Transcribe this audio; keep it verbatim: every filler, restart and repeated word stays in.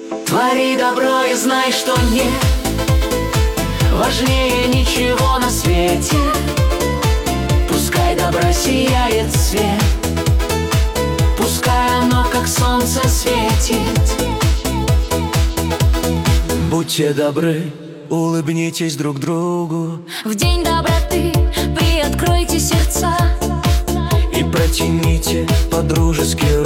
Твори добро и знай, что нет важнее ничего на свете. Пускай добра сияет свет, пускай оно как солнце светит. Будьте добры, улыбнитесь друг другу. В день доброты приоткройте сердца И протяните по-дружески